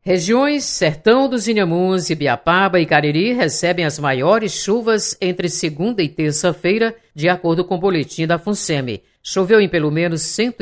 Regiões Sertão dos Inhamuns, Ibiapaba e Cariri recebem as maiores chuvas entre segunda e terça-feira, de acordo com o boletim da FUNSEMI. Choveu em pelo menos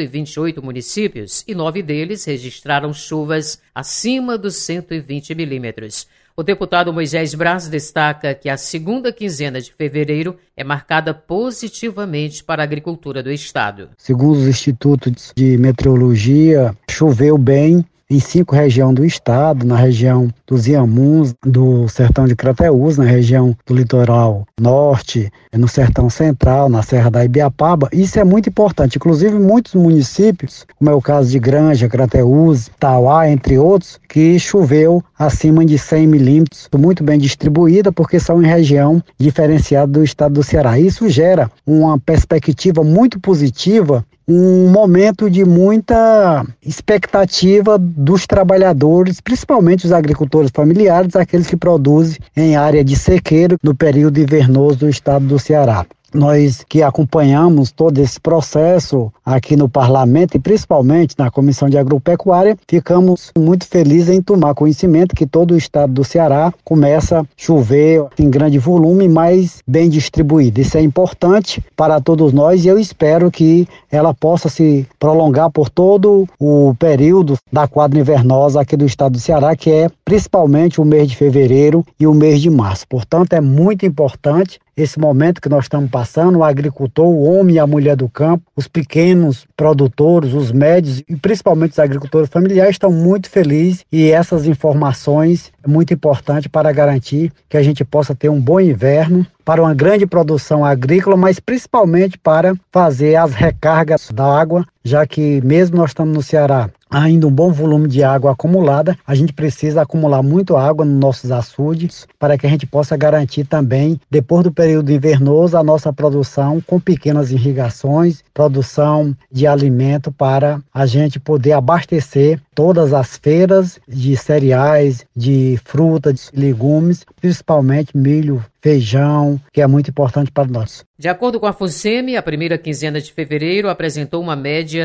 128 municípios e 9 deles registraram chuvas acima dos 120 milímetros. O deputado Moisés Braz destaca que a segunda quinzena de fevereiro é marcada positivamente para a agricultura do estado. Segundo os institutos de meteorologia, choveu bem em 5 regiões do estado, na região dos Inhamuns, do Sertão de Crateús, na região do Litoral Norte, no Sertão Central, na Serra da Ibiapaba. Isso é muito importante. Inclusive, muitos municípios, como é o caso de Granja, Crateús, Tauá, entre outros, que choveu acima de 100 milímetros, muito bem distribuída, porque são em região diferenciada do estado do Ceará. Isso gera uma perspectiva muito positiva, um momento de muita expectativa dos trabalhadores, principalmente os agricultores familiares, aqueles que produzem em área de sequeiro no período invernoso do estado do Ceará. Nós que acompanhamos todo esse processo aqui no parlamento e principalmente na Comissão de Agropecuária, ficamos muito felizes em tomar conhecimento que todo o estado do Ceará começa a chover em grande volume, mas bem distribuído. Isso é importante para todos nós e eu espero que ela possa se prolongar por todo o período da quadra invernosa aqui do estado do Ceará, que é principalmente o mês de fevereiro e o mês de março. Portanto, é muito importante esse momento que nós estamos passando, o agricultor, o homem e a mulher do campo, os pequenos produtores, os médios e principalmente os agricultores familiares estão muito felizes e essas informações é muito importante para garantir que a gente possa ter um bom inverno, para uma grande produção agrícola, mas principalmente para fazer as recargas da água, já que mesmo nós estamos no Ceará, ainda um bom volume de água acumulada, a gente precisa acumular muito água nos nossos açudes para que a gente possa garantir também, depois do período invernoso, a nossa produção com pequenas irrigações, produção de alimento para a gente poder abastecer todas as feiras de cereais, de frutas, de legumes, principalmente milho, feijão, que é muito importante para nós. De acordo com a FUNSEMI, a primeira quinzena de fevereiro apresentou uma média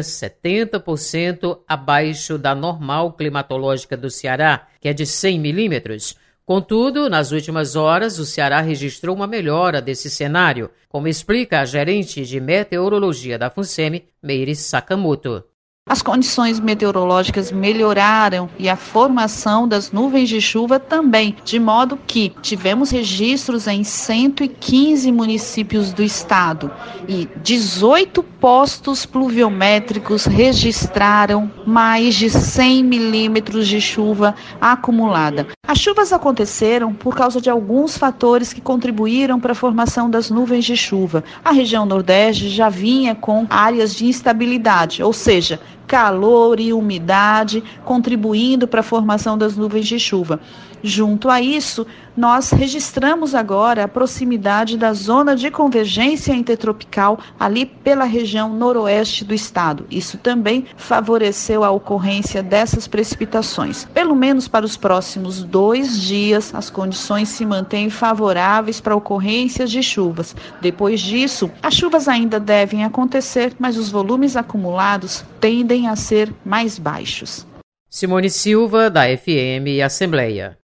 70% abaixo da normal climatológica do Ceará, que é de 100 milímetros. Contudo, nas últimas horas, o Ceará registrou uma melhora desse cenário, como explica a gerente de meteorologia da FUNSEMI, Meire Sakamoto. As condições meteorológicas melhoraram e a formação das nuvens de chuva também, de modo que tivemos registros em 115 municípios do estado e 18 postos pluviométricos registraram mais de 100 milímetros de chuva acumulada. As chuvas aconteceram por causa de alguns fatores que contribuíram para a formação das nuvens de chuva. A região Nordeste já vinha com áreas de instabilidade, ou seja, calor e umidade contribuindo para a formação das nuvens de chuva. Junto a isso, nós registramos agora a proximidade da zona de convergência intertropical ali pela região noroeste do estado. Isso também favoreceu a ocorrência dessas precipitações. Pelo menos para os próximos 2 dias, as condições se mantêm favoráveis para ocorrências de chuvas. Depois disso, as chuvas ainda devem acontecer, mas os volumes acumulados tendem a ser mais baixos. Simone Silva, da FM Assembleia.